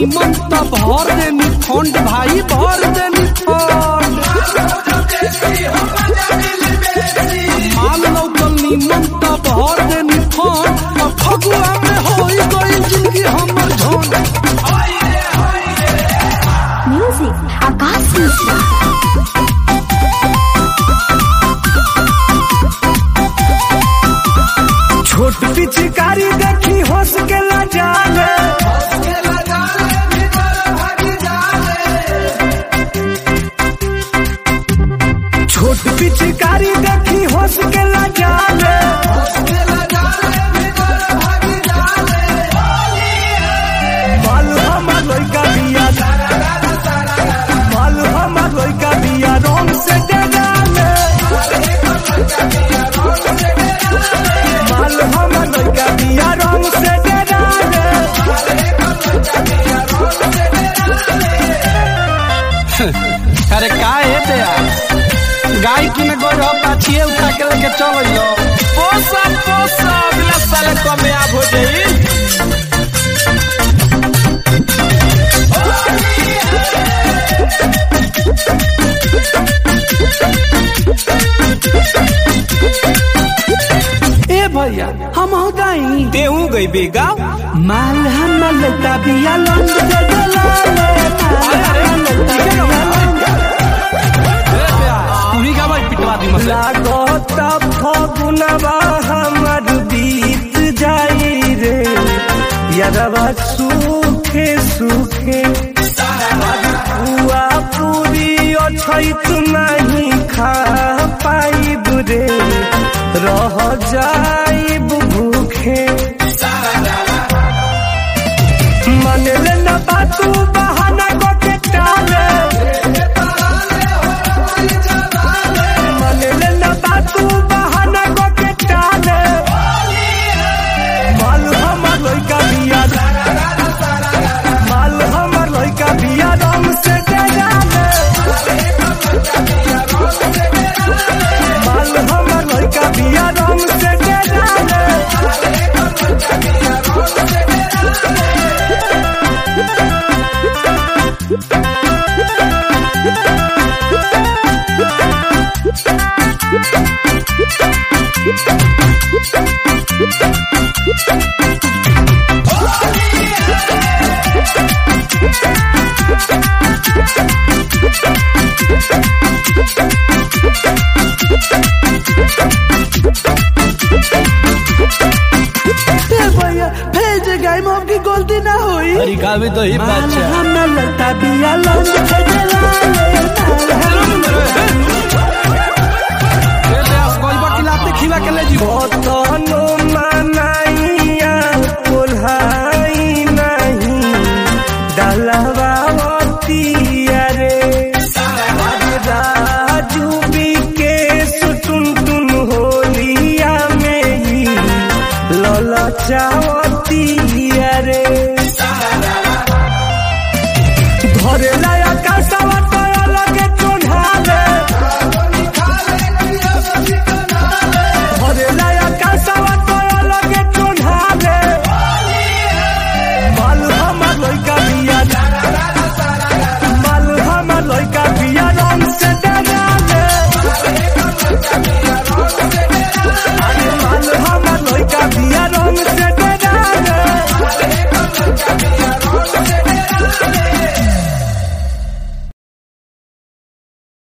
नीमन त भर देनी फंड भाई भर देनी फंड माल लौकल नीमन त भर देनी फंड फगुआ में होई गई जिंदगी हमर झोंड। म्यूजिक आकाश मिश्रा। छोट पिचकारी देखी होश के लजाले छोट पिचकारी देखी होश के लजाले माल हमर लइका बिया माल हमर लइका बिया रंग से डराले माल हमर लइका बिया रंग से डराले। अरे का है ते यार गाय की न गोर पाछिए उठा के लेके चल लो पोसा बिना साले को में आप हो जाई। ए भैया हम हो गई तेहू गई बेगा माल हम लता बिया लंग से डलाले पूरी का भाई पिटवा दी मत लागता फगुनवा हमर बीत जाई रे यारवा सूखे सूखे हुआ पूरी अछैत नहीं खा पाइब रे रह जाइब भूखे मन ले न बातू बहाना को के टाले मन ले न बातू बहाना को के टाले माल हमर लइका बिया माल हमर लइका बिया रंग से डराले माल हमर लइका बिया रंग से डराले। भैया भेज गए मौम की गलती ना हुई अरे गावे तो ही बात हम लता बिया लंग से खिला के ले जी तनो मनाइया कोल्हाई नहीं डलवावती रे राजू बिकेश टुन टुन होलिया में ही ललचावती रे धरे